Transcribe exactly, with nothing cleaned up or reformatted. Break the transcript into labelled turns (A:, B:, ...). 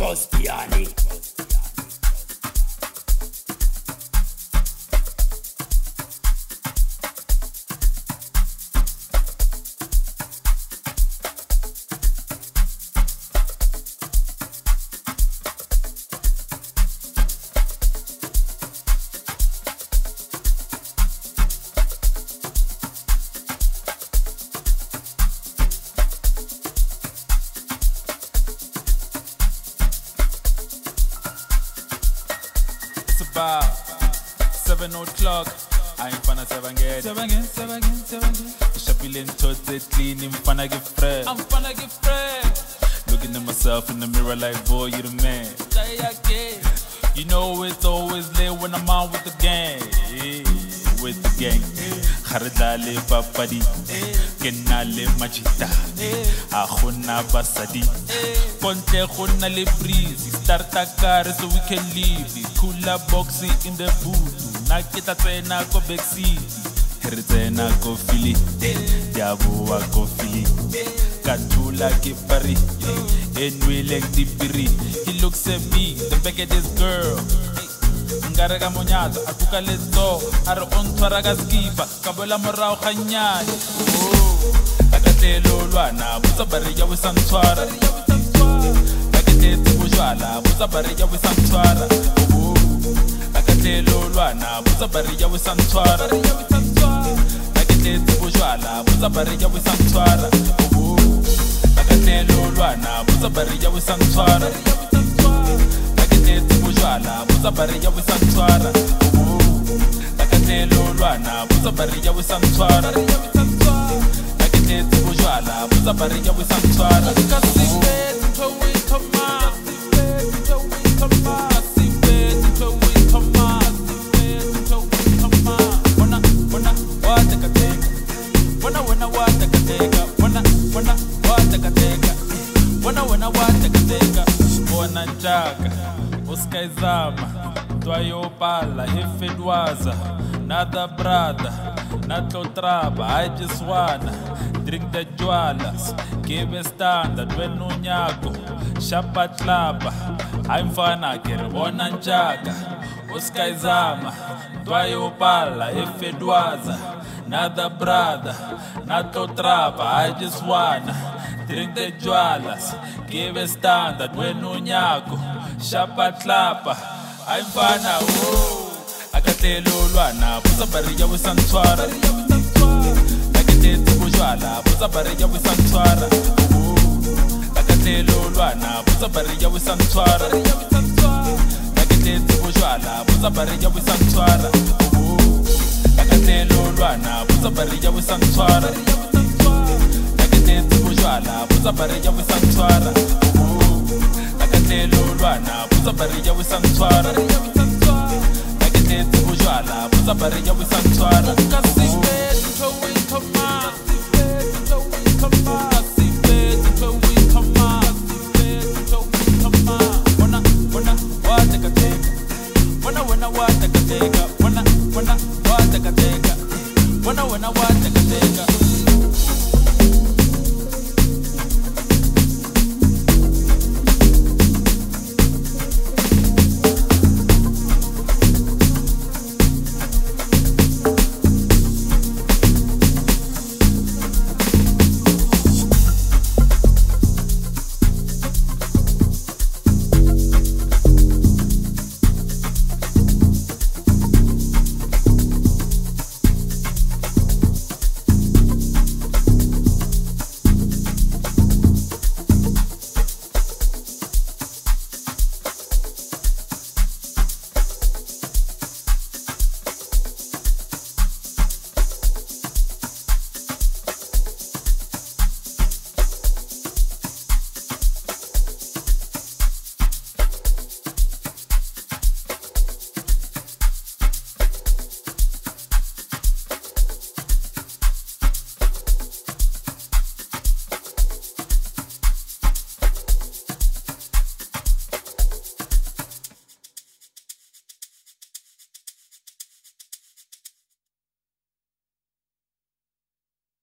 A: Costiani.
B: About seven o'clock, I ain't finna seven get.
C: Seven again, seven again, seven again.
B: Shopping towards it clean, I'm finna get fresh.
C: I'm finna get fresh.
B: Looking at myself in the mirror like, boy, you the man. You know it's always lit when I'm out with the gang. Yeah, with the gang. Haradale papadi, kenale machita, ahuna basadi. Ponte khona le breeze, start a car so we can leave. Cooler boxy in the boot, na kita tsena ko backseat. Herzena ko fili, diabo ko fili. Katula ke pari, enwele tipiri. He looks at me, the back of this girl. Ngare ka monyata, akuka leto, are on twara ka skipa, kabola morao khanyane. Oh, akatelo lwana, butsa bari ya wisantwara. Akatelo bujwala, butsa bari ya wisantwara. Oh, akatelo lwana, butsa bari ya wisantwara. Akatelo bujwala, butsa bari ya wisantwara. Oh, akatelo lwana, butsa bari ya wisantwara. Bujwala, buza bari ya wisantwara. Akatelo lwana, buza bari ya wisantwara. Akatelo bujwala, buza bari ya wisantwara.
C: Kasibe towi kama, towi kama, kasibe towi kama, towi kama.
B: Wana wana wata kateka, wana wana wata kateka, wana wana wata kateka, wana wana wata kateka. Wana njaka. Uskaizama, Twayopala, Hefedwaza, nada brada, nato traba, I just wanna drink the jwalas, give a standard, when unyago, shapatlaba, I'm fana, kerwana njaga, Uskaizama, Twayopala, Hefedwaza, nada brada, nato traba, I just wanna drink the jwalas, give a standard, when unyago, shapatlapa, I'm fana, oh. Akatelo lwana, buza bari ya wisantwara. Akatelo bujwala, buza bari ya wisantwara. Akatelo lwana, buza bari ya wisantwara. Akatelo bujwala, buza bari ya wisantwara. Akatelo lwana, buza bari ya wisantwara. Akatelo bujwala, buza bari ya wisantwara. Akatelo lwana, buza bari ya wisantwara. Akatelo bujwala, buza bari ya wisantwara.
C: Kasibe towi kama, towi kama, kasibe towi kama, towi kama.
B: Wana wana wata kateka, wana wana wata kateka.